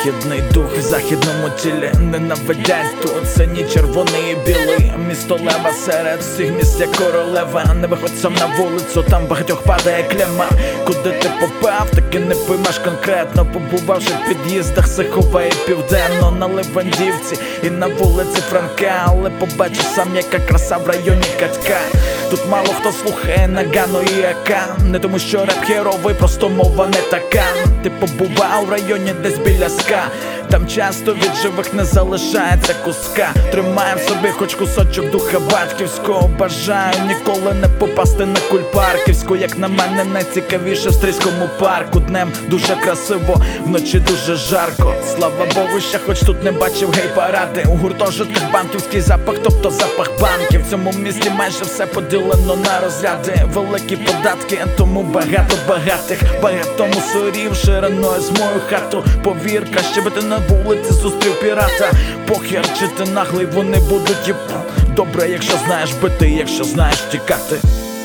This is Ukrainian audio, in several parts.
Західний дух в західному тілі ненавидять тут синій, червоний і білий. Місто лева серед всіх міст як королева. Не виходь сам на вулицю, там багатьох падає клема. Куди ти попав, таки не поймеш конкретно. Побувавши в під'їздах Сихова і Південно, на Левандівці і на вулиці Франка. Але побачиш сам, яка краса в районі Катка. Тут мало хто слухає Нагану і АК. Не тому що реп херовий, просто мова не така. Ти побував в районі десь біля СКА. Там часто від живих не залишається куска. Тримаєм в собі хоч кусочок духа батьківського. Бажаю ніколи не попасти на Кульпарківську. Як на мене найцікавіше в Стрийському парку. Днем дуже красиво, вночі дуже жарко. Слава Богу, ще хоч тут не бачив гей-паради. У гуртожитках банківський запах, тобто запах банків. В цьому місті майже все поділено на розряди. Великі податки, тому багато багатих. Багато мусорів шириною з мою хату. Повір, краще би ти на вулиці зустрів пірата. Похер, чи ти наглий, вони будуть їб. Добре, якщо знаєш бити, якщо знаєш тікати.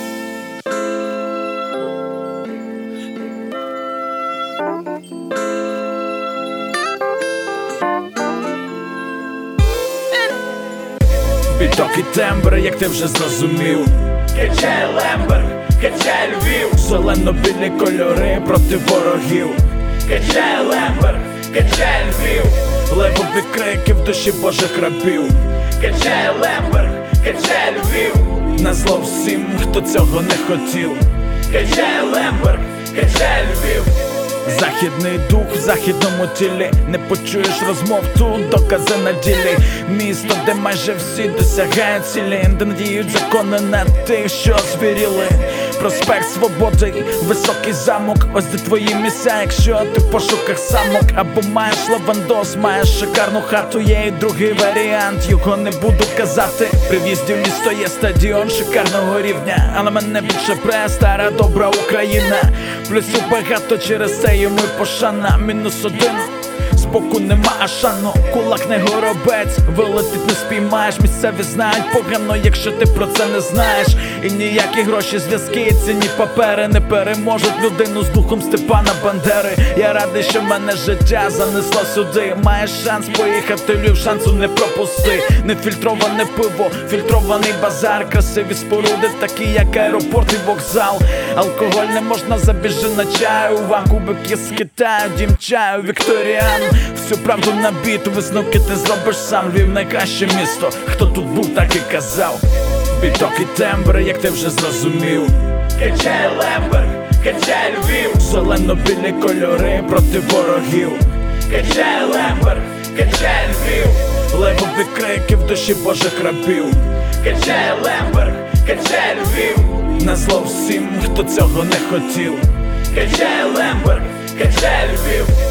Біток і тембр, як ти вже зрозумів. Качає Лемберг, качає Львів. Зелено-білі кольори проти ворогів. Качає Лемберг, качає Львів. Левові крики в душі божих рабів. Качає Лемберг, качає Львів. Назло всім, хто цього не хотів. Качає Лемберг, качає Львів. Західний дух в західному тілі. Не почуєш розмов, тут докази на ділі. Місто, де майже всі досягають цілі, де надіють закони на тих, що звіріли. Проспект Свободи, високий замок. Ось де твої місця, якщо ти в пошуках самок. Або маєш лавандос, маєш шикарну хату. Є і другий варіант, його не буду казати. При в'їзді в місто є стадіон шикарного рівня. Але мене більше пре стара добра Україна. Плюсів багато, через це йому й пошана. -1, збоку нема ашану. Кулак не горобець, вилетить не спіймаєш. Місцеві знають погано, якщо ти про це не знаєш. І ніякі гроші, зв'язки, цінні папери не переможуть людину з духом Степана Бандери. Я радий, що мене життя занесло сюди. Маєш шанс поїхати в Львів, шансу не пропусти. Нефільтроване пиво, фільтрований базар. Красиві споруди, такі як аеропорт і вокзал. Алкоголь не можна, забіжи на чаю. Вам кубики з Китаю, дім чаю, Вікторіан. Всю правду на біту, висновки ти зробиш сам. Львів найкраще місто, хто тут був, так і казав. Біток і тембр, як ти вже зрозумів. Качає Лемберг, качає Львів. Зелено-білі кольори проти ворогів. Качає Лемберг, качає Львів. Левові крики в душі божих рабів. Качає Лемберг, качає Львів. Назло всім, хто цього не хотів. Качає Лемберг, качає Львів.